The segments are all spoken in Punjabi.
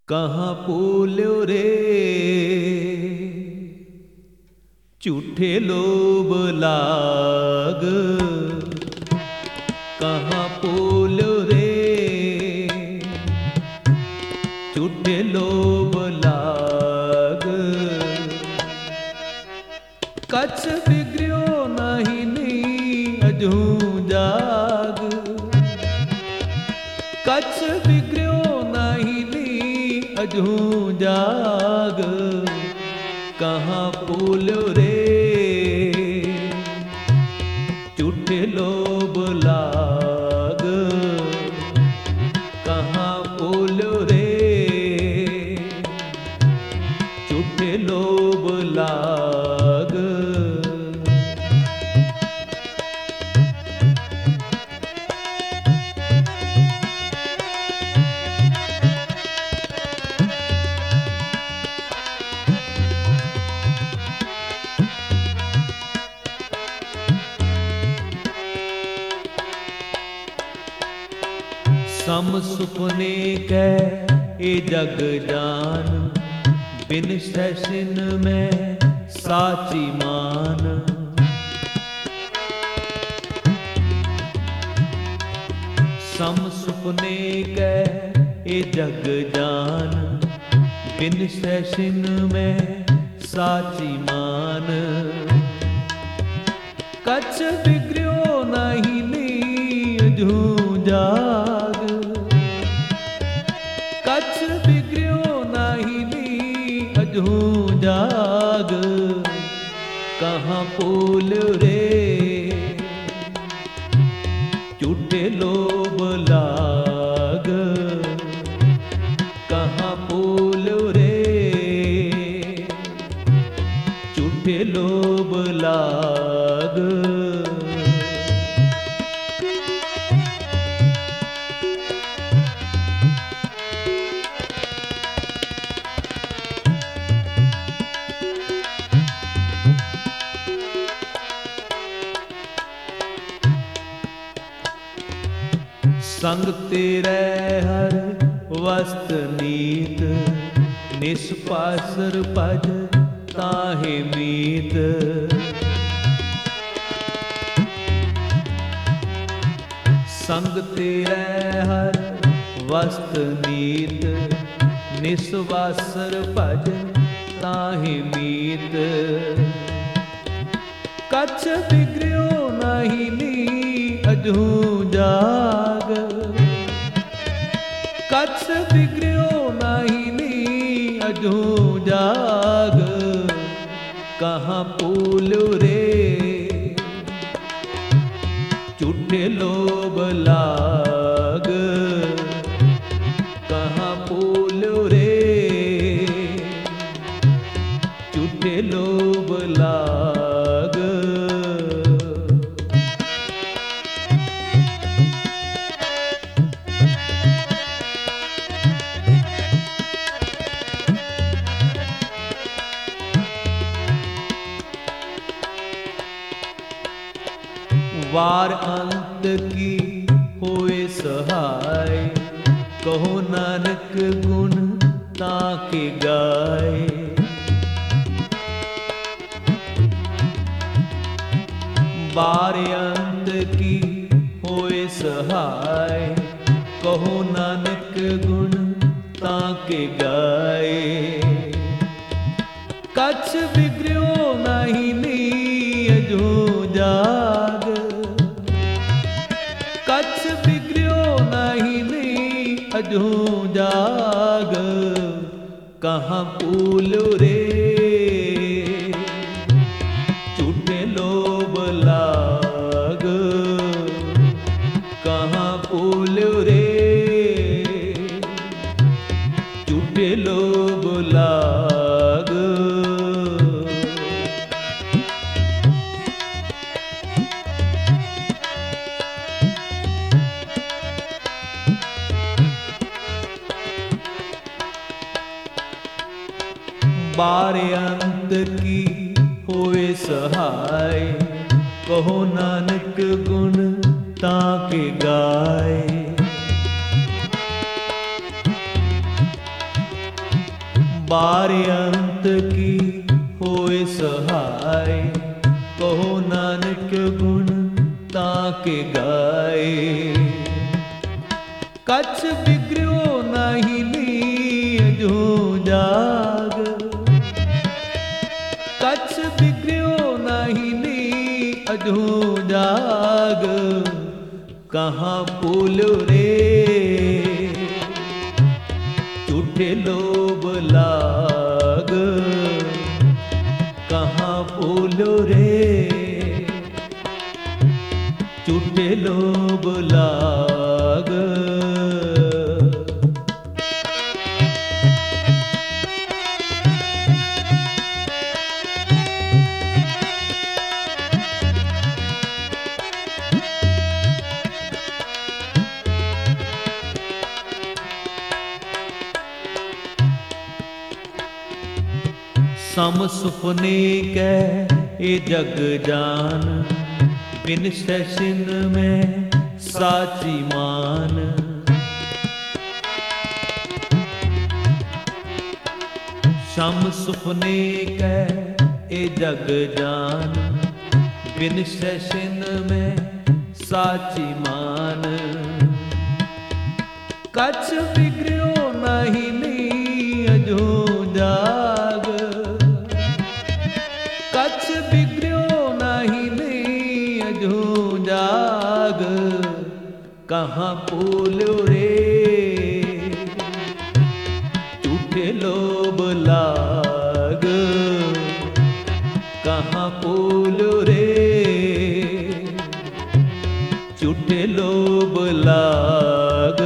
कहाँ पोल्यो रे झूठे लोभ लाग, कहाँ पोल्यो रे झूठे लोभ लाग। कछ बिगड़ियो नहीं नी अजू जाग, कछ बिगड़ियो नहीं नी अजू जाग। कहाँ पोल्यो रे झूठे लोभ लाग, कहाँ पोल्यो रे झूठे लोभ लाग। सम सुपने कै ए जग जान, बिन सैसिन में साची मान। सम सुपने कै ए जग जान, बिन सैसिन में साची मान। कछ बिगड़ियो नहीं नी अजू जाग, कछ बिगड़ियो नहीं नी अजू जाग। कहाँ पोल्यो रे झूठे लोभ लाग, कहाँ पोल्यो रे झूठे लोभ लाग। संग तेरे हर वस्त नीत, निष्पासर पज ताहे मीत। संग तेरे हर वस्त नीत, निस्वासर पज ताहे मीत। कछ बिगड़ियो नहीं नी अजू जाग, कछ बिगड़ियो नहीं नी अजू जाग। कहाँ पोल्यो रे झूठे लोभ लाग, कहाँ पोल्यो रे झूठे लोभ लाग। वार अंत की होए सहाय, कहो नानक गुण ताके गाए। वार अंत की होए सहाय, कहो नानक गुण ताके गाए। कछ बिगड़ियो नहीं नी अजू जाग, कछ बिगड़ियो नहीं नी अजू जाग। कहाँ पोल्यो रे झूठे लोभ लाग, कहाँ पोल्यो रे झूठे लोभ लाग। बार अंत की होए सहाय, कहो नानक गुण ताके गाए। बार अंत की होए सहाय, कहो नानक गुण ताके गाए। कछ बिगड़ो नहीं नीजो जाग, कछ बिगड़ो नहीं नीजो जाग, कहाँ भूलो रे झूठे लोभ लाग, कहाँ भूलो रे झूठे लोभ लाग। सम सुपने कै ये जग जान, बिन सैसिन में साची मान। सम सुपने कै ये जग जान, बिन सैसिन में साची मान। कछ बिगड़ो नहीं नीजो जाग, कछ बिगड़ो नहीं नीजो जाग, कहाँ भूलो रे झूठे लोभ लाग, कहाँ भूलो रे झूठे लोभ लाग।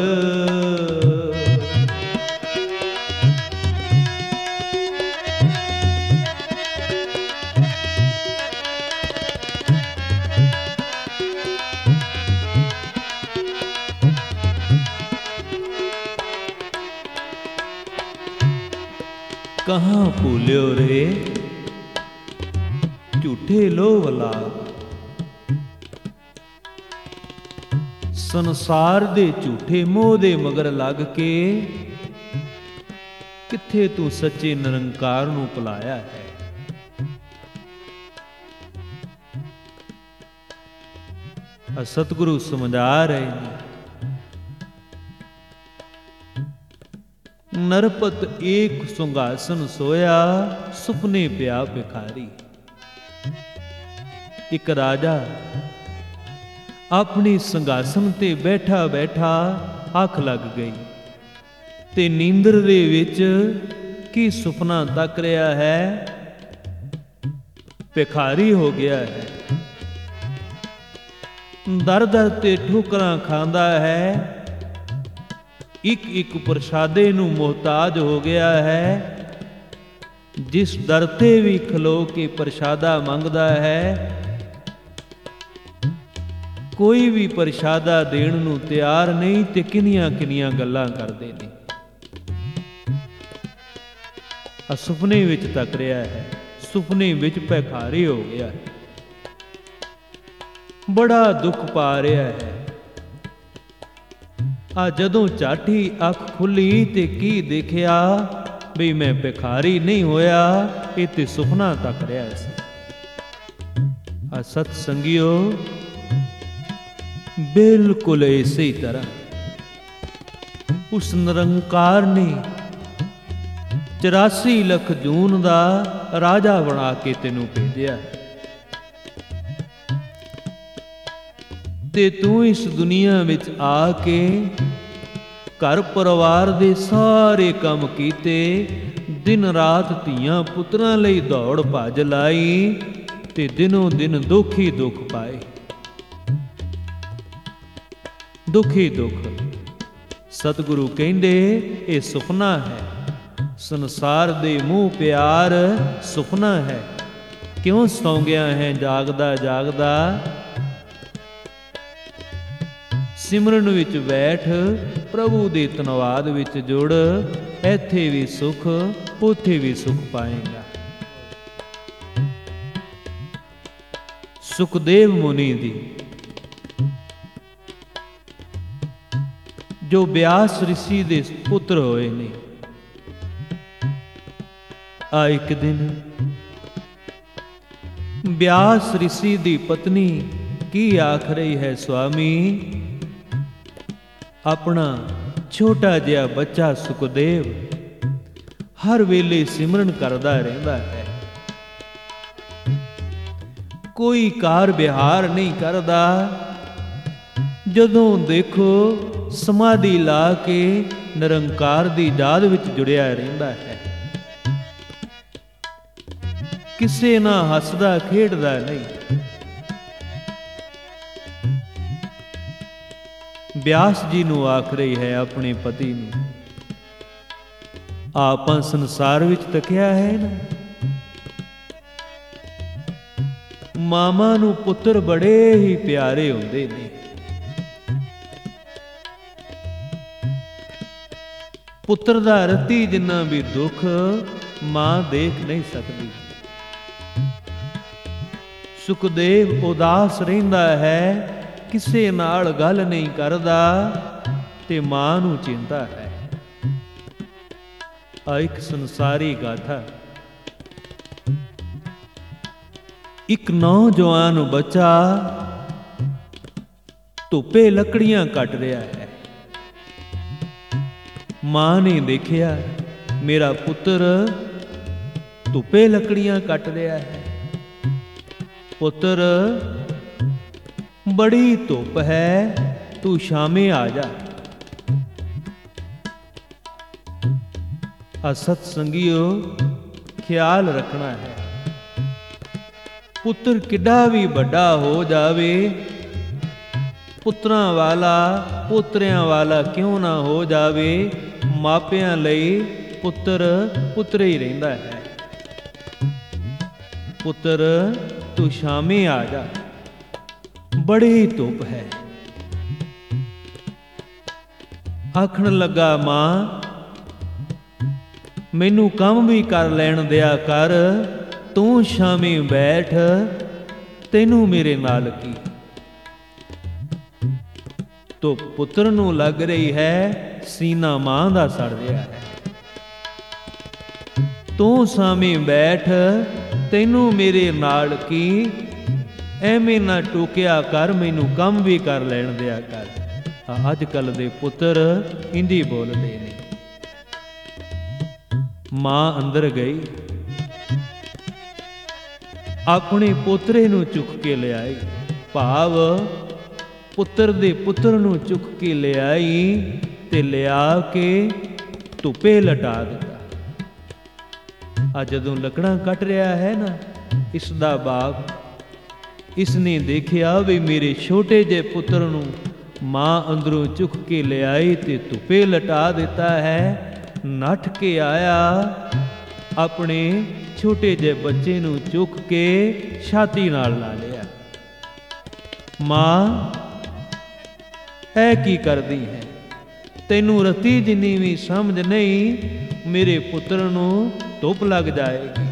कहाँ भूल्यो रे झूठे लोभ लाग। संसार दे झूठे मोह दे मगर लग के किथे तू सच्चे निरंकार नूं भुलाया है। सतगुरु समझा रहे हैं, नरपत एक सुंघासन सोया, सुपने पिया भिखारी। एक राजा अपनी संघासन ते बैठा बैठा अख लग गई ते नींदर दे विच की सुपना तक रहा है, भिखारी हो गया है। दर दर ते ठोकरां खांदा है, एक एक प्रसादे नूं मोहताज हो गया है। जिस दर ते भी खलो के प्रसादा मंगदा है, कोई भी प्रसादा देण नूं तैयार नहीं ते किनियां किनियां गल्लां करदे ने। सुपने विच तक रहा है, सुपने विच भिखारी हो गया है, बड़ा दुख पा रहा है। आ जदों चाठी अख खुली ते की देखिया भी मैं भिखारी नहीं होया, ये ते सुपना तक रहा सी। आ सतसंगियो बिल्कुल इसी तरह उस निरंकार ने 84 लख जून दा राजा बना के तेनू भेजिया ते तू इस दुनिया विच आके घर परिवार दे सारे काम कीते, दिन रात धीआं पुत्रां लई दौड़ भज लाई ते दिनों दिन दुख ही दुख पाए। दुख ही दुख। सतगुरु कहंदे ये सुपना है, संसार दे मोह प्यार सुपना है। क्यों सौ गया है जागदा जागदा, सिमरन विच बैठ प्रभु दे धन्नवाद विच जुड़, ऐथे भी सुख उथे भी सुख पाएगा। सुखदेव मुनि दी जो व्यास ऋषि दे पुत्र होए ने, ਆ ਇੱਕ ਦਿਨ ਬਿਆਸ ਰਿਸ਼ੀ ਦੀ ਪਤਨੀ ਕੀ ਆਖ ਰਹੀ ਹੈ, ਸੁਆਮੀ ਆਪਣਾ ਛੋਟਾ ਜਿਹਾ ਬੱਚਾ ਸੁਖਦੇਵ ਹਰ ਵੇਲੇ ਸਿਮਰਨ ਕਰਦਾ ਰਹਿੰਦਾ ਹੈ, ਕੋਈ ਕਾਰ ਵਿਹਾਰ ਨਹੀਂ ਕਰਦਾ। ਜਦੋਂ ਦੇਖੋ ਸਮਾਧੀ ਲਾ ਕੇ ਨਿਰੰਕਾਰ ਦੀ ਯਾਦ ਵਿੱਚ ਜੁੜਿਆ ਰਹਿੰਦਾ ਹੈ, ਕਿਸੇ ਨਾਲ ਹੱਸਦਾ ਖੇਡਦਾ ਨਹੀਂ। ਬਿਆਸ ਜੀ ਨੂੰ ਆਖ ਰਹੀ ਹੈ ਆਪਣੇ ਪਤੀ ਨੂੰ, ਆਪਾਂ ਸੰਸਾਰ ਵਿੱਚ ਤੱਕਿਆ ਹੈ ਨਾ, ਮਾਮਾ ਨੂੰ ਪੁੱਤਰ ਬੜੇ ਹੀ ਪਿਆਰੇ ਹੁੰਦੇ ਨੇ। ਪੁੱਤਰ ਦਾ ਰਤੀ ਜਿੰਨਾ ਵੀ ਦੁੱਖ ਮਾਂ ਦੇਖ ਨਹੀਂ ਸਕਦੀ। ਸੁਖਦੇਵ ਉਦਾਸ ਰਹਿੰਦਾ ਹੈ, ਕਿਸੇ ਨਾਲ ਗੱਲ ਨਹੀਂ ਕਰਦਾ ਤੇ ਮਾਂ ਨੂੰ ਚਿੰਤਾ ਹੈ। ਆ ਇੱਕ ਸੰਸਾਰੀ ਗਾਥਾ। ਇੱਕ ਨੌਜਵਾਨ ਬੱਚਾ ਧੁੱਪੇ ਲੱਕੜੀਆਂ ਕੱਟ ਰਿਹਾ ਹੈ। ਮਾਂ ਨੇ ਦੇਖਿਆ ਮੇਰਾ ਪੁੱਤਰ ਧੁੱਪੇ ਲੱਕੜੀਆਂ ਕੱਟ ਰਿਹਾ ਹੈ। ਪੁੱਤਰ ਬੜੀ ਧੁੱਪ ਹੈ, ਤੂੰ ਸ਼ਾਮੇ ਆ ਜਾ। ਸਤ ਸੰਗੀਓ, ਖਿਆਲ ਰੱਖਣਾ ਹੈ, ਪੁੱਤਰ ਕਿੱਡਾ ਵੀ ਵੱਡਾ ਹੋ ਜਾਵੇ, ਪੁੱਤਰਾਂ ਵਾਲਾ ਪੋਤਰਿਆਂ ਵਾਲਾ ਕਿਉਂ ਨਾ ਹੋ ਜਾਵੇ, ਮਾਪਿਆਂ ਲਈ ਪੁੱਤਰ ਪੁੱਤਰ ਹੀ ਰਹਿੰਦਾ ਹੈ। ਪੁੱਤਰ ਤੂੰ ਸ਼ਾਮੇ ਆ ਜਾ, ਬੜੀ ਧੁੱਪ ਹੈ। ਆਖਣ ਲੱਗਾ, ਮਾਂ ਮੈਨੂੰ ਕੰਮ ਵੀ ਕਰ ਲੈਣ ਦਿਆ ਕਰ, ਤੂੰ ਸ਼ਾਮੇ ਬੈਠ, ਤੈਨੂੰ ਮੇਰੇ ਨਾਲ ਕੀ। ਤੋ ਪੁੱਤਰ ਨੂੰ ਲੱਗ ਰਹੀ ਹੈ ਸੀਨਾ ਮਾਂ ਦਾ ਸੜ ਰਿਹਾ ਹੈ। ਤੂੰ ਸਾਮੇ ਬੈਠ, ਤੈਨੂੰ ਮੇਰੇ ਨਾਲ ਕੀ, ਐਵੇਂ ਨਾ ਟੋਕਿਆ ਕਰ, ਮੈਨੂੰ ਕੰਮ ਵੀ ਕਰ ਲੈਣ ਦਿਆ ਕਰ। ਅੱਜ ਕੱਲ ਦੇ ਪੁੱਤਰ ਇੰਦੀ ਬੋਲਦੇ ਨੇ। ਮਾਂ ਅੰਦਰ ਗਈ, ਆਪਣੇ ਪੋਤਰੇ ਨੂੰ ਚੁੱਕ ਕੇ ਲਿਆਈ, ਭਾਵ ਪੁੱਤਰ ਦੇ ਪੁੱਤਰ ਨੂੰ ਚੁੱਕ ਕੇ ਲਿਆਈ ਤੇ ਲਿਆ ਕੇ ਧੁੱਪੇ ਲਟਾ ਦਿੱਤਾ। ਜਦੋਂ ਲੱਕੜਾਂ ਕੱਟ ਰਿਹਾ ਹੈ ਨਾ ਇਸ ਦਾ ਬਾਪ, ਇਸ ਨੇ ਦੇਖਿਆ ਵੀ ਮੇਰੇ ਛੋਟੇ ਜਿਹੇ ਪੁੱਤਰ ਨੂੰ ਮਾਂ ਅੰਦਰੋਂ ਚੁੱਕ ਕੇ ਲਿਆਈ ਤੇ ਧੁੱਪੇ ਲਟਾ ਦਿੱਤਾ ਹੈ। ਨੱਠ ਕੇ ਆਇਆ, ਆਪਣੇ ਛੋਟੇ ਜਿਹੇ ਬੱਚੇ ਨੂੰ ਚੁੱਕ ਕੇ ਛਾਤੀ ਨਾਲ ਲਾ ਲਿਆ। ਮਾਂ ਇਹ ਕੀ ਕਰਦੀ ਹੈ, ਤੈਨੂੰ ਰਤੀ ਜਿੰਨੀ ਵੀ ਸਮਝ ਨਹੀਂ, ਮੇਰੇ ਪੁੱਤਰ ਨੂੰ ਧੁੱਪ ਲੱਗ ਜਾਏਗੀ।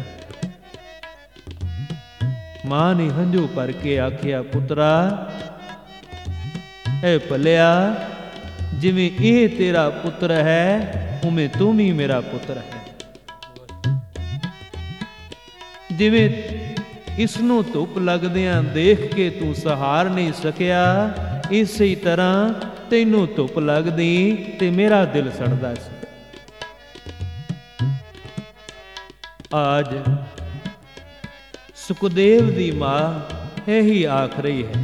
ਮਾਂ ਨੇ ਹੰਝੂ ਭਰ ਕੇ ਆਖਿਆ, ਪੁੱਤਰਾ ਇਹ ਭਲਿਆ, ਜਿਵੇਂ ਇਹ ਤੇਰਾ ਪੁੱਤਰ ਹੈ ਉਵੇਂ ਤੂੰ ਵੀ ਮੇਰਾ ਪੁੱਤਰ ਹੈ। ਜਿਵੇਂ ਇਸ ਨੂੰ ਧੁੱਪ ਲੱਗਦਿਆਂ ਦੇਖ ਕੇ ਤੂੰ ਸਹਾਰ ਨਹੀਂ ਸਕਿਆ, ਇਸੇ ਤਰ੍ਹਾਂ ਤੈਨੂੰ ਧੁੱਪ ਲੱਗਦੀ ਤੇ ਮੇਰਾ ਦਿਲ ਸੜਦਾ ਸੀ। ਅੱਜ ਸੁਖਦੇਵ ਦੀ ਮਾਂ ਇਹੀ ਆਖ ਰਹੀ ਹੈ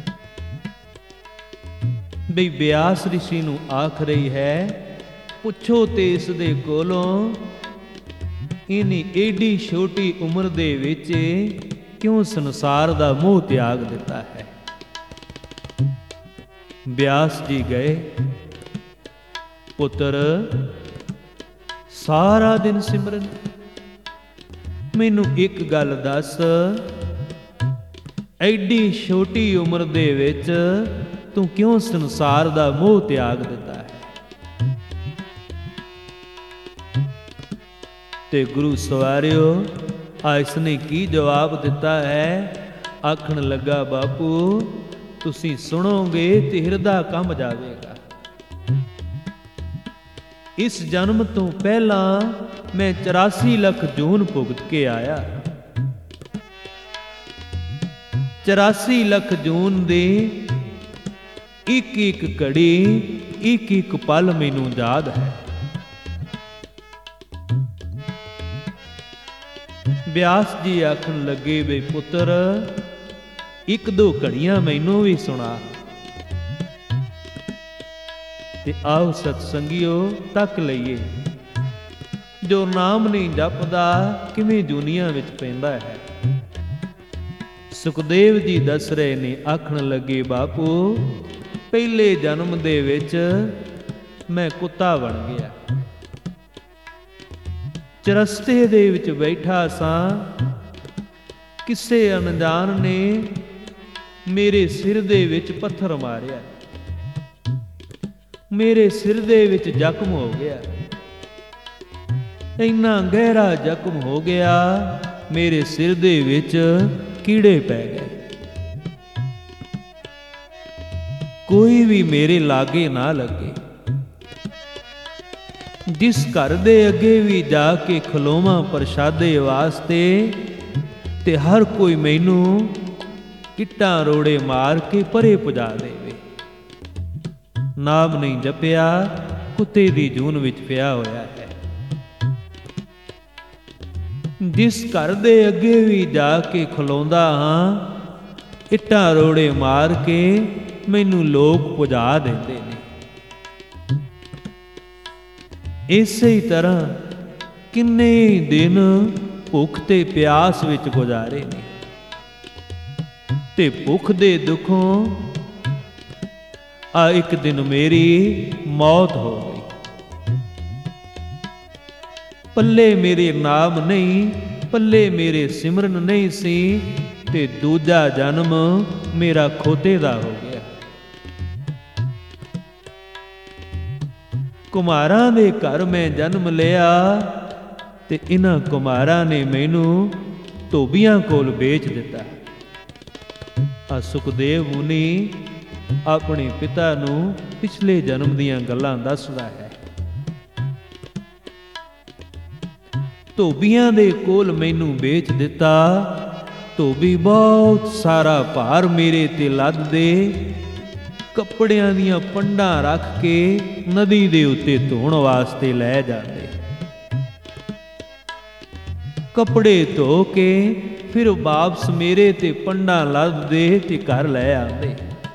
ਬਈ ਬਿਆਸ ਰਿਸ਼ੀ ਨੂੰ ਆਖ ਰਹੀ ਹੈ, ਪੁੱਛੋ ਤੇ ਇਸ ਦੇ ਕੋਲੋਂ ਇਹਨੇ ਏਡੀ ਛੋਟੀ ਉਮਰ ਦੇ ਵਿੱਚ ਕਿਉਂ ਸੰਸਾਰ ਦਾ ਮੋਹ ਤਿਆਗ ਦਿੱਤਾ ਹੈ। ਬਿਆਸ ਜੀ ਗਏ, ਪੁੱਤਰ ਸਾਰਾ ਦਿਨ ਸਿਮਰਨ, ਮੈਨੂੰ ਇੱਕ ਗੱਲ ਦੱਸ, ਐਡੀ ਛੋਟੀ ਉਮਰ ਦੇ ਵਿੱਚ ਤੂੰ ਕਿਉਂ ਸੰਸਾਰ ਦਾ ਮੋਹ ਤਿਆਗ ਦਿੱਤਾ ਹੈ। ਤੇ ਗੁਰੂ ਸਵਾਰਿਓ ਇਸ ਨੇ ਕੀ ਜਵਾਬ ਦਿੱਤਾ ਹੈ। ਆਖਣ ਲੱਗਾ, ਬਾਪੂ ਤੁਸੀਂ ਸੁਣੋਗੇ ਤੇ ਹਿਰਦਾ ਕੰਬ ਜਾਵੇਗਾ। ਇਸ ਜਨਮ ਤੋਂ ਪਹਿਲਾਂ ਮੈਂ 84 ਲੱਖ ਜੂਨ ਭੁਗਤ ਕੇ ਆਇਆ। 84 ਲੱਖ ਜੂਨ ਦੇ ਇੱਕ ਇੱਕ ਘੜੀ, ਇੱਕ ਇੱਕ ਪਲ ਮੈਨੂੰ ਯਾਦ ਹੈ। ਬਿਆਸ ਜੀ ਆਖਣ ਲੱਗੇ, ਵੇ ਪੁੱਤਰ, ਇੱਕ ਦੋ ਘੜੀਆਂ ਮੈਨੂੰ ਵੀ ਸੁਣਾ। ਤੇ ਆਓ ਸਤਸੰਗੀਓ ਤੱਕ ਲਈਏ, ਜੋ ਨਾਮ ਨਹੀਂ ਜਪਦਾ ਕਿਵੇਂ ਦੁਨੀਆ ਵਿੱਚ ਪੈਂਦਾ ਹੈ। ਸੁਖਦੇਵ ਜੀ ਦੱਸ ਰਹੇ ਨੇ, ਆਖਣ ਲੱਗੇ, ਬਾਪੂ ਪਹਿਲੇ ਜਨਮ ਦੇ ਵਿੱਚ ਮੈਂ ਕੁੱਤਾ ਬਣ ਗਿਆ। ਚਰਸਤੇ ਦੇ ਵਿੱਚ ਬੈਠਾ ਸਾਂ, ਕਿਸੇ ਅਣਜਾਣ ਨੇ ਮੇਰੇ ਸਿਰ ਦੇ ਵਿੱਚ ਪੱਥਰ ਮਾਰਿਆ। ਮੇਰੇ ਸਿਰ ਦੇ ਵਿੱਚ ਜ਼ਖਮ ਹੋ ਗਿਆ, ਇੰਨਾ ਗਹਿਰਾ ਜ਼ਖਮ ਹੋ ਗਿਆ, ਮੇਰੇ ਸਿਰ ਦੇ ਵਿੱਚ ਕੀੜੇ ਪੈ ਗਏ। ਕੋਈ ਵੀ ਮੇਰੇ ਲਾਗੇ ਨਾ ਲੱਗੇ। ਜਿਸ ਘਰ ਦੇ ਅੱਗੇ ਵੀ ਜਾ ਕੇ ਖਲੋਵਾਂ ਪ੍ਰਸ਼ਾਦੇ ਵਾਸਤੇ, ਤੇ ਹਰ ਕੋਈ ਮੈਨੂੰ ਇੱਟਾਂ ਰੋੜੇ ਮਾਰ ਕੇ ਪਰੇ ਪੁਜਾ ਦੇਵੇ। ਨਾਮ ਨਹੀਂ ਜਪਿਆ, ਕੁੱਤੇ ਦੀ ਜੂਨ ਵਿੱਚ ਪਿਆ ਹੋਇਆ ਹੈ। ਜਿਸ ਘਰ ਦੇ ਅੱਗੇ ਵੀ ਜਾ ਕੇ ਖਲੋਂਦਾ ਹਾਂ, ਇੱਟਾਂ ਰੋੜੇ ਮਾਰ ਕੇ ਮੈਨੂੰ ਲੋਕ ਪੁਜਾ ਦਿੰਦੇ ਨੇ। ਇਸੇ ਹੀ ਤਰ੍ਹਾਂ ਕਿੰਨੇ ਦਿਨ ਭੁੱਖ ਤੇ ਪਿਆਸ ਵਿੱਚ ਗੁਜ਼ਾਰੇ ਨੇ, ਤੇ ਭੁੱਖ ਦੇ ਦੁੱਖੋਂ ਇੱਕ ਦਿਨ ਮੇਰੀ ਮੌਤ ਹੋ ਗਈ। ਪੱਲੇ ਮੇਰੇ ਨਾਮ ਨਹੀਂ, ਪੱਲੇ ਮੇਰੇ ਸਿਮਰਨ ਨਹੀਂ ਸੀ, ਤੇ ਦੂਜਾ ਜਨਮ ਮੇਰਾ ਖੋਤੇ ਦਾ ਹੋ ਗਿਆ। ਕੁਮਾਰਾਂ ਦੇ ਘਰ ਮੈਂ ਜਨਮ ਲਿਆ, ਤੇ ਇਹਨਾਂ ਕੁਮਾਰਾਂ ਨੇ ਮੈਨੂੰ ਧੋਬੀਆਂ ਕੋਲ ਵੇਚ ਦਿੱਤਾ। ਆ ਸੁਖਦੇਵ ਮੁਨੀ ਆਪਣੇ ਪਿਤਾ ਨੂੰ ਪਿਛਲੇ ਜਨਮ ਦੀਆਂ ਗੱਲਾਂ ਦੱਸਦਾ ਹੈ। ਧੋਬੀਆਂ ਦੇ ਕੋਲ ਮੈਨੂੰ ਵੇਚ ਦਿੱਤਾ। ਧੋਬੀ ਬਹੁਤ ਸਾਰਾ ਭਾਰ ਮੇਰੇ ਤੇ ਲੱਦ ਦੇ, ਕੱਪੜਿਆਂ ਦੀਆਂ ਪੰਡਾਂ ਰੱਖ ਕੇ ਨਦੀ ਦੇ ਉੱਤੇ ਧੋਣ ਵਾਸਤੇ ਲੈ ਜਾਂਦੇ। ਕੱਪੜੇ ਧੋ ਕੇ ਫਿਰ ਵਾਪਸ ਮੇਰੇ ਤੇ ਪੰਡਾਂ ਲੱਦਦੇ ਤੇ ਘਰ ਲੈ ਆਉਂਦੇ।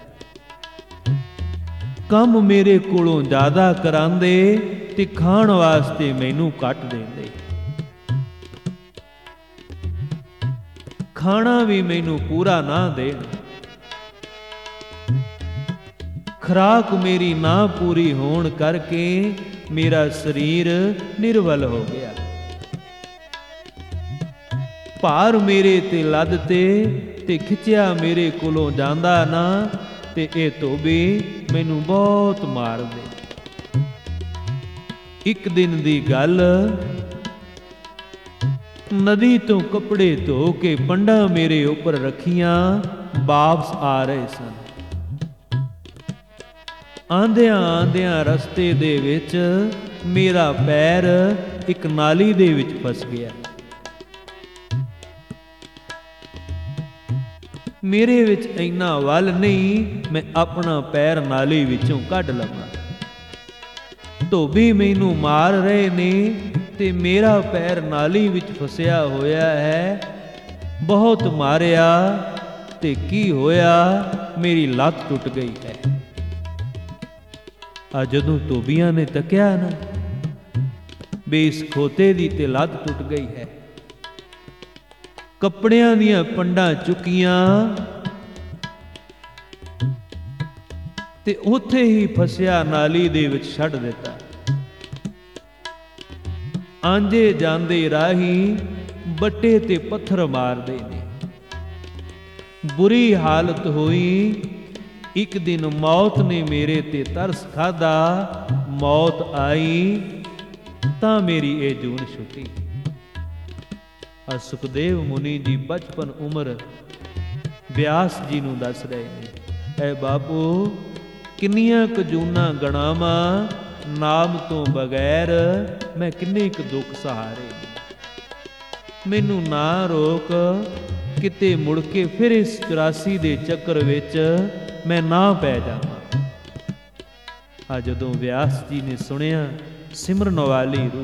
ਕੰਮ ਮੇਰੇ ਕੋਲੋਂ ਜ਼ਿਆਦਾ ਕਰਾਂਦੇ ਤੇ ਖਾਣ ਵਾਸਤੇ ਮੈਨੂੰ ਘੱਟ ਦਿੰਦੇ। ਖਾਣਾ ਵੀ ਮੈਨੂੰ ਪੂਰਾ ਨਾ ਦੇਣ। ਖੁਰਾਕ ਮੇਰੀ ਨਾ ਪੂਰੀ ਹੋਣ ਕਰਕੇ ਮੇਰਾ ਸਰੀਰ ਨਿਰਵਲ ਹੋ ਗਿਆ। ਭਾਰ ਮੇਰੇ ਤੇ ਲੱਦ ਤੇ ਖਿੱਚਿਆ ਮੇਰੇ ਕੋਲੋਂ ਜਾਂਦਾ ਨਾ, ਤੇ ਇਹ ਧੋਬੀ ਮੈਨੂੰ ਬਹੁਤ ਮਾਰਦੇ। ਇੱਕ ਦਿਨ ਦੀ ਗੱਲ, ਨਦੀ ਤੋਂ ਕੱਪੜੇ ਧੋ ਕੇ ਪੰਡਾਂ ਮੇਰੇ ਉੱਪਰ ਰੱਖੀਆਂ, ਵਾਪਸ ਆ ਰਹੇ ਸਨ। ਆਂਦਿਆਂ ਆਂਦਿਆਂ ਰਸਤੇ ਦੇ ਵਿੱਚ ਮੇਰਾ ਪੈਰ ਇੱਕ ਨਾਲੀ ਦੇ ਵਿੱਚ ਫਸ ਗਿਆ। ਮੇਰੇ ਵਿੱਚ ਇੰਨਾ ਵੱਲ ਨਹੀਂ, ਮੈਂ ਆਪਣਾ ਪੈਰ ਨਾਲੀ ਵਿੱਚੋਂ ਕੱਢ ਲਵਾਂ। ਧੋਬੀ ਮੈਨੂੰ ਮਾਰ ਰਹੇ ਨੇ ਤੇ ਮੇਰਾ ਪੈਰ ਨਾਲੀ ਵਿੱਚ ਫਸਿਆ ਹੋਇਆ ਹੈ। ਬਹੁਤ ਮਾਰਿਆ ਤੇ ਕੀ ਹੋਇਆ, ਮੇਰੀ ਲੱਤ ਟੁੱਟ ਗਈ ਹੈ। ਆ ਜਦੋਂ ਧੋਬੀਆਂ ਨੇ ਤੱਕਿਆ ਨਾ, ਵੀ ਇਸ ਖੋਤੇ ਦੀ ਤੇ ਲੱਤ ਟੁੱਟ ਗਈ ਹੈ, ਕੱਪੜਿਆਂ ਦੀਆਂ ਪੰਡਾਂ ਚੁੱਕੀਆਂ ਤੇ ਉੱਥੇ ਹੀ ਫਸਿਆ ਨਾਲੀ ਦੇ ਵਿੱਚ ਛੱਡ ਦਿੱਤਾ। ਆਂਦੇ ਜਾਂਦੇ ਰਾਹੀ ਬੱਟੇ ਤੇ ਪੱਥਰ ਮਾਰਦੇ ਨੇ। ਬੁਰੀ ਹਾਲਤ ਹੋਈ। ਇੱਕ ਦਿਨ ਮੌਤ ਨੇ ਮੇਰੇ ਤੇ ਤਰਸ ਖਾਧਾ। ਮੌਤ ਆਈ ਤਾਂ ਮੇਰੀ ਇਹ ਜੂਨ ਛੁੱਟੀ। ਸੁਖਦੇਵ ਮੁਨੀ ਜੀ ਬਚਪਨ ਉਮਰ ਬਿਆਸ ਜੀ ਨੂੰ ਦੱਸ ਰਹੇ ਨੇ, ਐ ਬਾਪੂ ਕਿੰਨੀਆਂ ਕੁ ਜੂਨਾਂ ਗਣਾਵਾਂ ਨਾਮ ਤੋਂ ਬਗੈਰ ਮੈਂ ਕਿੰਨੇ ਕੁ ਦੁੱਖ ਸਹਾਰੇ। ਮੈਨੂੰ ਨਾ ਰੋਕ, ਕਿਤੇ ਮੁੜ ਕੇ ਫਿਰ ਇਸ 84 ਦੇ ਚੱਕਰ ਵਿੱਚ ਮੈਂ ਨਾ ਪੈ ਜਾਵਾਂ। ਆ ਜਦੋਂ ਵਿਆਸ ਜੀ ਨੇ ਸੁਣਿਆ, ਸਿਮਰਨ ਵਾਲੀ ਰੂਹ,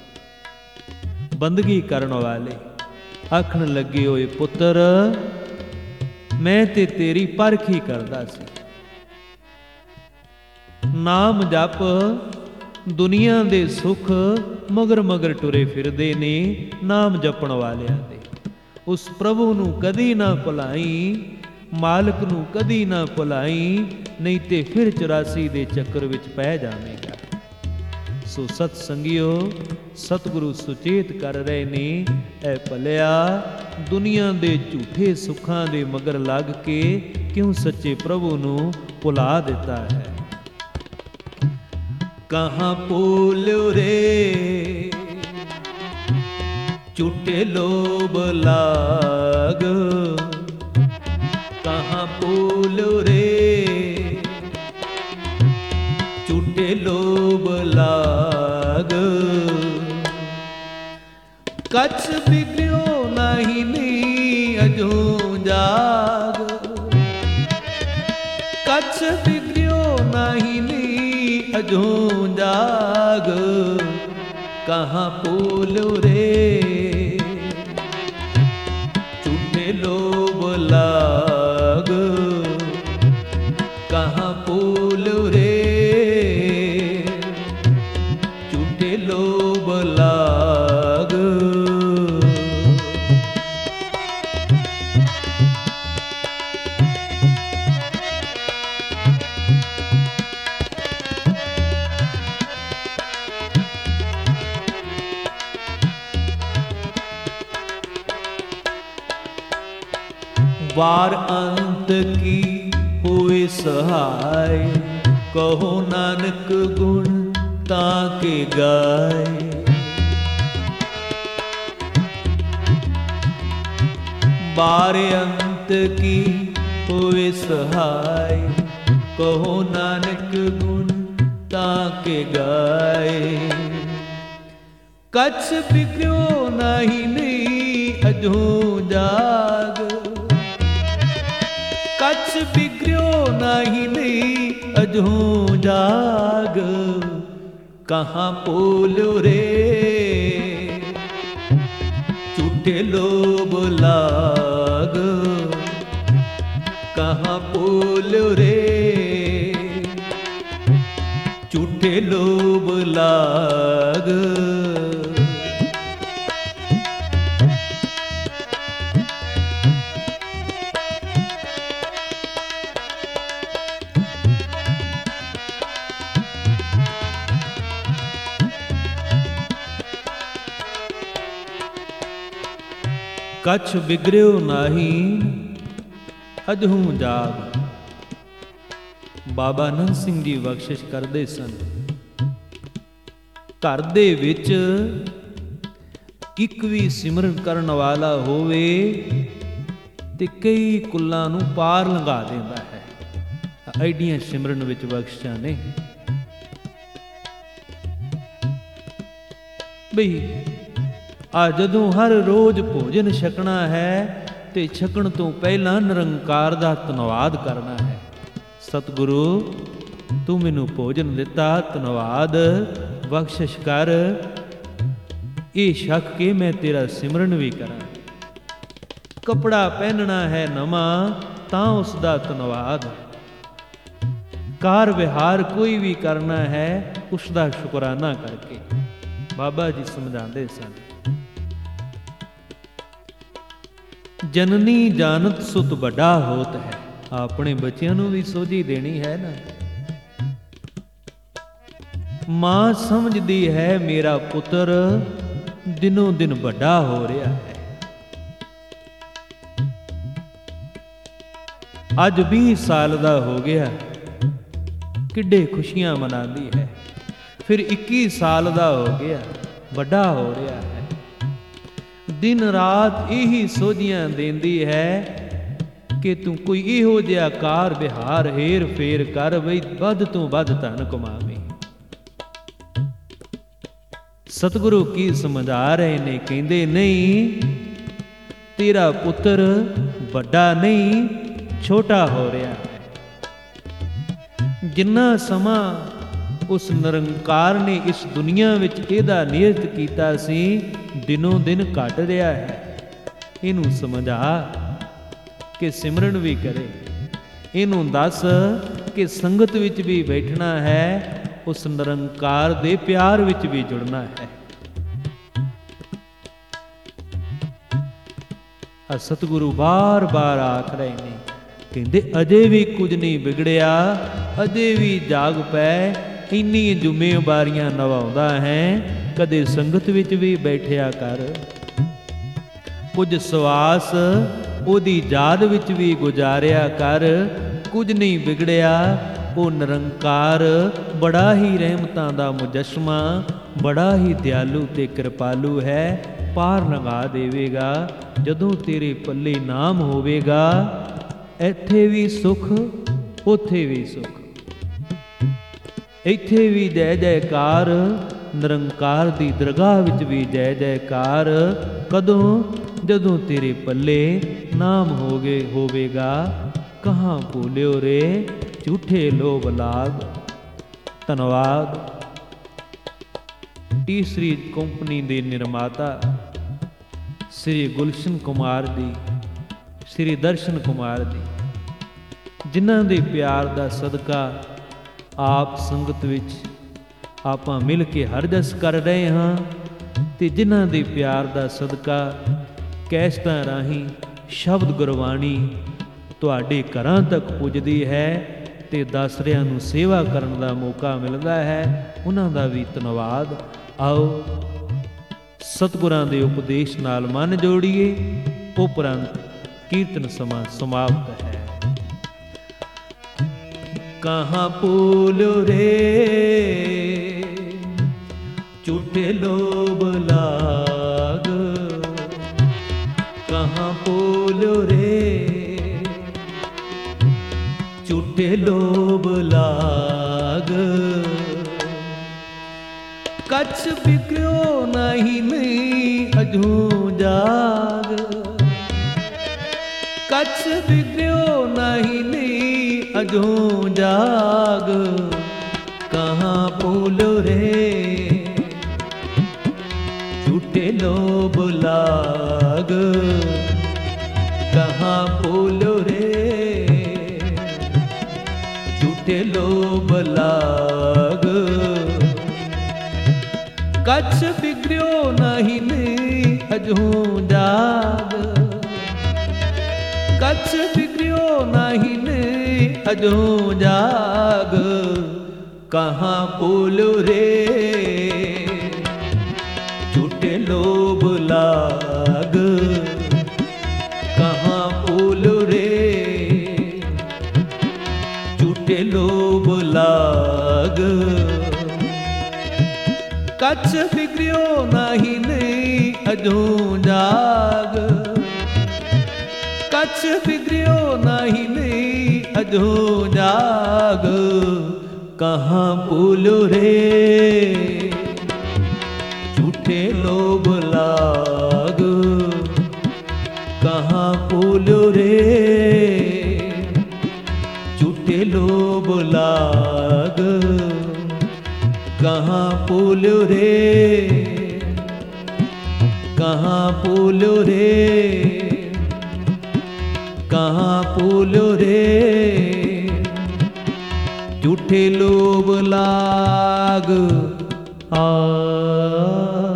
ਬੰਦਗੀ ਕਰਨ ਵਾਲੇ, ਆਖਣ ਲੱਗੇ, ਓਏ ਪੁੱਤਰ, ਮੈਂ ਤੇ ਤੇਰੀ ਪਰਖ ਹੀ ਕਰਦਾ ਸੀ। ਨਾਮ ਜਪ, ਦੁਨੀਆ ਦੇ ਸੁੱਖ ਮਗਰ ਮਗਰ ਟੁਰੇ ਫਿਰਦੇ ਨੇ ਨਾਮ ਜਪਣ ਵਾਲਿਆਂ ਦੇ। ਉਸ ਪ੍ਰਭੂ ਨੂੰ ਕਦੀ ਨਾ ਭੁਲਾਈ, ਮਾਲਕ ਨੂੰ ਕਦੀ ਨਾ ਭੁਲਾਈ, ਨਹੀਂ ਤੇ ਫਿਰ 84 ਦੇ ਚੱਕਰ ਵਿੱਚ ਪੈ ਜਾਵੇਗਾ। ਸੋ ਸਤ ਸੰਗਿਓ, ਸਤਿਗੁਰੂ ਸੁਚੇਤ ਕਰ ਰਹੇ ਨੇ, ਐ ਭਲਿਆ, ਦੁਨੀਆ ਦੇ ਝੂਠੇ ਸੁੱਖਾਂ ਦੇ ਮਗਰ ਲੱਗ ਕੇ ਕਿਉਂ ਸੱਚੇ ਪ੍ਰਭੂ ਨੂੰ ਭੁਲਾ ਦਿੱਤਾ ਹੈ। ਕਹਾਂ ਭੂਲਿਓ ਰੇ ਝੂਠੇ ਲੋਭ ਲਾਗ, ਕਹਾਂ ਭੂਲਿਓ ਰੇ ਝੂਠੇ ਲੋਭ ਲਾਗ। ਕਛ ਬਿਗੜਿਓ ਨਹੀਂ ਨੀ ਅਜੋ ਜਾਗ, ਕਛ ਬਿਗੜਿਓ ਨਹੀਂ ਨੀ ਅਜੋ ਜਾਗ। ਕਹਾਂ ਭੂਲਿਓ ਰੇ ਝੂਠੇ ਲੋਭ ਲਾਗ, ਕਹਾਂ ਭੂਲਿਓ ਰੇ ਝੂਠੇ ਲੋਭ ਲਾਗ। ਵਾਰ ਅੰਤ ਕੀ ਹੋਏ ਸਹਾਈ, ਕਹੋ ਨਾਨਕ ਗੁਣ ਤਾਂ ਕੇ ਗਾਏ। ਵਾਰ ਅੰਤ ਕੀ ਹੋਏ ਸਹਾਈ, ਕਹੋ ਨਾਨਕ ਗੁਣ ਤਾਂ ਕੇ ਗਾਏ। ਕਛ ਬਿਗੜਿਓ ਨਹੀਂ ਨੀ ਅਜੋ ਜਾਗ, ਕਛ ਬਿਗੜਿਓ ਨਹੀਂ ਨੀ ਅਜੋ ਜਾਗ। ਕਹਾਂ ਭੂਲਿਓ ਰੇ ਝੂਠੇ ਲੋਭ ਲਾਗ, ਕਹਾਂ ਭੂਲਿਓ ਰੇ ਝੂਠੇ ਲੋਭ ਲਾਗ। ਕਛ ਬਿਗੜਿਓ ਨਾਹੀ ਅਜਹੂ ਜਾਗ। ਬਾਬਾ ਨੰਦ ਸਿੰਘ ਜੀ ਬਖਸ਼ਿਸ਼ ਕਰਦੇ ਸਨ। ਘਰ ਦੇ ਵਿੱਚ ਇੱਕ ਵੀ ਸਿਮਰਨ ਕਰਨ ਵਾਲਾ ਹੋਵੇ ਤੇ ਕਈ ਕੁੱਲਾਂ ਨੂੰ ਪਾਰ ਲੰਘਾ ਦਿੰਦਾ ਹੈ। ਐਡੀਆਂ ਸਿਮਰਨ ਵਿੱਚ ਬਖਸ਼ਿਸ਼ਾਂ ਨੇ ਬਈ। ਆ ਜਦੋਂ ਹਰ ਰੋਜ਼ ਭੋਜਨ ਛਕਣਾ ਹੈ ਤੇ ਛਕਣ ਤੋਂ ਪਹਿਲਾਂ ਨਿਰੰਕਾਰ ਦਾ ਧੰਨਵਾਦ ਕਰਨਾ ਹੈ। ਸਤਿਗੁਰੂ, ਤੂੰ ਮੈਨੂੰ ਭੋਜਨ ਦਿੱਤਾ, ਧੰਨਵਾਦ, ਬਖਸ਼ਿਸ਼ ਕਰ। ਇਹ ਛਕ ਕੇ ਮੈਂ ਤੇਰਾ ਸਿਮਰਨ ਵੀ ਕਰਾਂ। ਕੱਪੜਾ ਪਹਿਨਣਾ ਹੈ ਨਵਾਂ ਤਾਂ ਉਸ ਦਾ ਧੰਨਵਾਦ। ਕਾਰ ਵਿਹਾਰ ਕੋਈ ਵੀ ਕਰਨਾ ਹੈ ਉਸ ਦਾ ਸ਼ੁਕਰਾਨਾ ਕਰਕੇ। ਬਾਬਾ ਜੀ ਸਮਝਾਉਂਦੇ ਸਨ, ਜਨਨੀ ਜਾਣਤ ਸੁਤ ਵੱਡਾ ਹੋਤ ਹੈ। ਆਪਣੇ ਬੱਚਿਆਂ ਨੂੰ ਵੀ ਸੋਝੀ ਦੇਣੀ ਹੈ ਨਾ। ਮਾਂ ਸਮਝਦੀ ਹੈ ਮੇਰਾ ਪੁੱਤਰ ਦਿਨੋਂ ਦਿਨ ਵੱਡਾ ਹੋ ਰਿਹਾ ਹੈ। ਅੱਜ 20 ਸਾਲ ਦਾ ਹੋ ਗਿਆ, ਕਿੱਡੇ ਖੁਸ਼ੀਆਂ ਮਨਾਉਂਦੀ ਹੈ। ਫਿਰ 21 ਸਾਲ ਦਾ ਹੋ ਗਿਆ, ਵੱਡਾ ਹੋ ਰਿਹਾ ਹੈ। ਦਿਨ ਰਾਤ ਇਹੀ ਸੋਝੀਆਂ ਦਿੰਦੀ ਹੈ ਕਿ ਤੂੰ ਕੋਈ ਇਹੋ ਜਿਹਾ ਕਾਰ ਵਿਹਾਰ ਹੇਰ ਫੇਰ ਕਰ ਬਈ ਵੱਧ ਤੋਂ ਵੱਧ ਧਨ ਕਮਾਵੇਂ। ਸਤਿਗੁਰੂ ਕੀ ਸਮਝਾ ਰਹੇ ਨੇ, ਕਹਿੰਦੇ ਨਹੀਂ, ਤੇਰਾ ਪੁੱਤਰ ਵੱਡਾ ਨਹੀਂ ਛੋਟਾ ਹੋ ਰਿਹਾ ਹੈ। ਜਿੰਨਾ ਸਮਾਂ ਉਸ ਨਿਰੰਕਾਰ ਨੇ ਇਸ ਦੁਨੀਆ ਵਿੱਚ ਇਹਦਾ ਨਿਯਤ ਕੀਤਾ ਸੀ, ਦਿਨੋਂ ਦਿਨ ਘਟ ਰਿਹਾ ਹੈ। ਇਹਨੂੰ ਸਮਝਾ ਕਿ ਸਿਮਰਨ ਵੀ ਕਰੇ। ਇਹਨੂੰ ਦੱਸ ਕਿ ਸੰਗਤ ਵਿੱਚ ਵੀ ਬੈਠਣਾ ਹੈ, ਉਸ ਨਿਰੰਕਾਰ ਦੇ ਪਿਆਰ ਵਿੱਚ ਵੀ ਜੁੜਨਾ ਹੈ। ਸਤਿਗੁਰੂ ਬਾਰ-ਬਾਰ ਆਖ ਰਹੇ ਨੇ, ਕਹਿੰਦੇ ਅਜੇ ਵੀ ਕੁਝ ਨਹੀਂ ਵਿਗੜਿਆ, ਅਜੇ ਵੀ ਜਾਗ ਪੈ, ਇੰਨੀ ਜ਼ਿੰਮੇਵਾਰੀਆਂ ਨਿਭਾਉਂਦਾ ਹੈ, ਕਦੇ ਸੰਗਤ ਵਿੱਚ ਵੀ ਬੈਠਿਆ ਕਰ। ਕੁਝ ਸਵਾਸ ਉਹਦੀ ਯਾਦ ਵਿੱਚ ਵੀ ਗੁਜ਼ਾਰਿਆ ਕਰ। ਕੁਝ ਨਹੀਂ ਵਿਗੜਿਆ, ਉਹ ਨਿਰੰਕਾਰ ਬੜਾ ਹੀ ਰਹਿਮਤਾਂ ਦਾ ਮੁਜੱਸਮਾ, ਬੜਾ ਹੀ ਦਿਆਲੂ ਤੇ ਕਿਰਪਾਲੂ ਹੈ। ਪਾਰ ਲੰਘਾ ਦੇਵੇਗਾ। ਜਦੋਂ ਤੇਰੇ ਪੱਲੇ ਨਾਮ ਹੋਵੇਗਾ, ਇੱਥੇ ਵੀ ਸੁਖ, ਉੱਥੇ ਵੀ ਸੁਖ। ਇੱਥੇ ਵੀ ਜੈ ਜੈਕਾਰ, ਨਿਰੰਕਾਰ ਦੀ ਦਰਗਾਹ ਵਿੱਚ ਵੀ ਜੈ ਜੈਕਾਰ। ਕਦੋਂ? ਜਦੋਂ ਤੇਰੇ ਪੱਲੇ ਨਾਮ ਹੋਵੇਗਾ। ਕਹਾਂ ਭੂਲਿਓ ਰੇ ਝੂਠੇ ਲੋਭ ਲਾਗ। ਧੰਨਵਾਦ। ਤੀਸਰੀ ਕੰਪਨੀ ਦੇ ਨਿਰਮਾਤਾ ਸ੍ਰੀ ਗੁਲਸ਼ਨ ਕੁਮਾਰ ਜੀ, ਸ੍ਰੀ ਦਰਸ਼ਨ ਕੁਮਾਰ ਜੀ, ਜਿਨ੍ਹਾਂ ਦੇ ਪਿਆਰ ਦਾ ਸਦਕਾ ਆਪ ਸੰਗਤ ਵਿੱਚ ਆਪਾਂ ਮਿਲ ਕੇ ਹਰਜਸ ਕਰ ਰਹੇ ਹਾਂ, ਤੇ ਜਿਨ੍ਹਾਂ ਦੇ ਪਿਆਰ ਦਾ ਸਦਕਾ ਕੈਸਟਾਂ ਰਾਹੀਂ ਸ਼ਬਦ ਗੁਰਬਾਣੀ ਤੁਹਾਡੇ ਘਰਾਂ ਤੱਕ ਪੁੱਜਦੀ ਹੈ ਤੇ ਦਾਸਰਿਆਂ ਨੂੰ ਸੇਵਾ ਕਰਨ ਦਾ ਮੌਕਾ ਮਿਲਦਾ ਹੈ, ਉਹਨਾਂ ਦਾ ਵੀ ਧੰਨਵਾਦ। ਆਓ ਸਤਿਗੁਰਾਂ ਦੇ ਉਪਦੇਸ਼ ਨਾਲ ਮਨ ਜੋੜੀਏ। ਉਪਰੰਤ ਕੀਰਤਨ ਸਮਾਂ ਸਮਾਪਤ ਹੈ। ਕਹਾਂ ਭੂਲਿਓ ਰੇ ਝੂਠੇ ਲੋਭ ਲਾਗ। ਕਹਾਂ ਭੂਲਿਓ ਰੇ ਝੂਠੇ ਲੋਭ ਲਾਗ। ਕਛ ਬਿਗੜਿਓ ਨਹੀਂ ਅਜੂ ਜਾਗ। ਕਛ ਬਿਗੜਿਓ ਨਹੀਂ ਅਜੂ ਜਾਗ। ਕਹਾਂ ਭੂਲਿਓ ਰੇ ਝੂਠੇ ਲੋਭ ਲਾਗ। ਕਹਾਂ ਭੂਲਿਓ ਰੇ ਝੂਠੇ ਲੋਭ ਲਾਗ। ਕਛ ਬਿਗੜਿਓ ਨਹੀਂ ਅਜੂ ਜਾਗ। ਕਛ ਬਿਗੜਿਓ ਨਹੀਂ ਅਜੂ ਜਾਗ। ਕਹਾਂ ਭੂਲਿਓ ਰੇ ਝੂਠੇ ਲੋਭ ਲਾਗ। ਕਹਾਂ ਭੂਲਿਓ ਰੇ ਝੂਠੇ ਲੋਭ ਲਾਗ। ਕਛ ਬਿਗੜਿਓ ਨਹੀਂ ਅਜੂ ਜਾਗ। ਕਛ ਬਿਗੜਿਓ ਨਹੀਂ ਅਜੂ ਜਾਗ। ਕਹਾਂ ਭੂਲਿਓ ਰੇ ਝੂਠੇ ਲੋਭ ਲਾਗ। ਕਹਾਂ ਭੂਲਿਓ ਰੇ ਝੂਠੇ ਲੋਭ ਲਾਗ। ਕਹਾਂ ਭੂਲਿਓ ਰੇ ਕਹਾਂ ਭੂਲਿਓ ਰੇ ਕਹਾਂ ਭੂਲਿਓ ਰੇ ਝੂਠੇ ਲੋਭ ਲਾਗ। ਆ